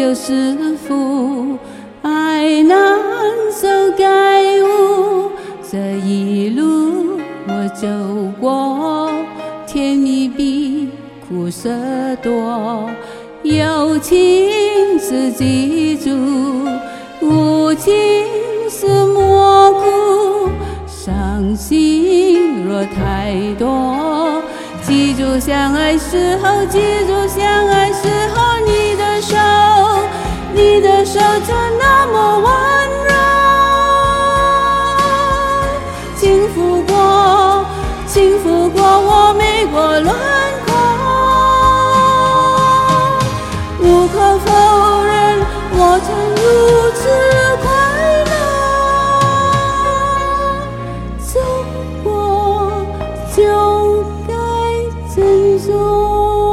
刘师傅，爱难受改悟，这一路我走过，甜蜜比苦涩多，有情是记住，无情是模糊，伤心若太多，记住相爱时候，记住相爱时候，你的手，你的手就那么温柔，轻抚过，轻抚过我每个轮廓，无可否认，我曾如此快乐，走过就该珍重。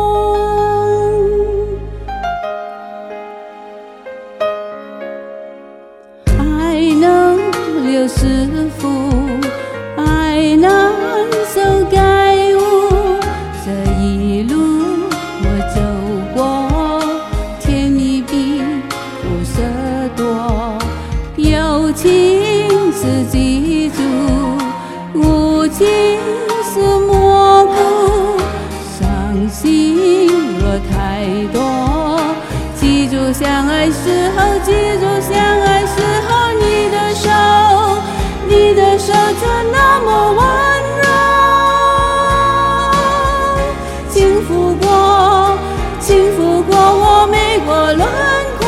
爱能留师傅，爱难受改悟，这一路我走过，甜蜜比苦涩多，有情是记住，无情是模糊，伤心若太多，记住相爱时候，记住相爱时候，你的手，你的手就那么温柔，轻抚过，轻抚过我每个轮廓，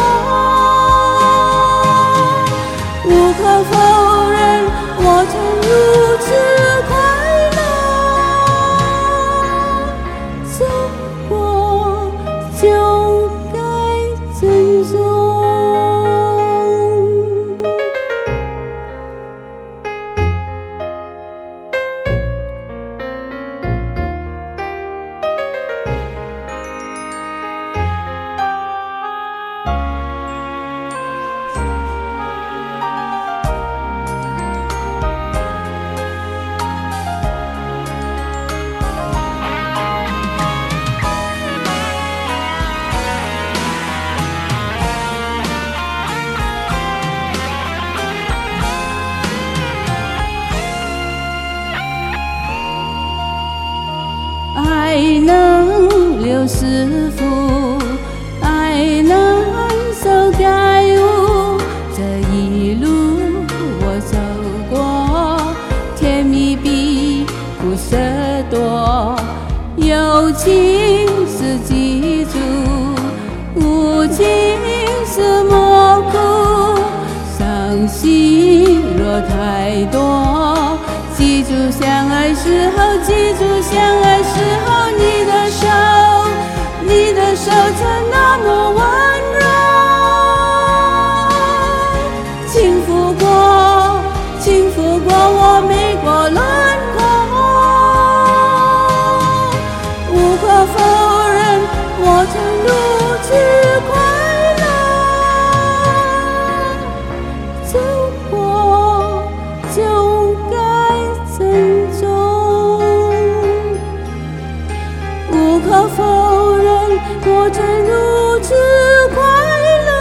无可否认，我曾如此快乐，走过就该珍重。爱能留师傅，爱难受改悟，这一路我走过，甜蜜比苦涩多，有情是记住，无情是模糊，伤心若太多，记住相爱时候，记住相爱时候，你的手，你的手就那么温柔，轻抚过，轻抚过我每个轮廓，无可否认，我曾如此快乐，走过就该珍重，无可否认，我曾如此快乐，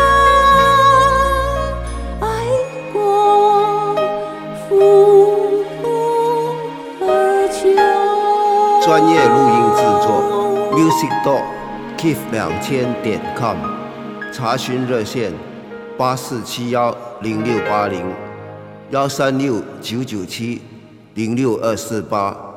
爱过，付不可求。 专业录音制作 music.keith2000.com， 查询热线84710680 136-997-06248。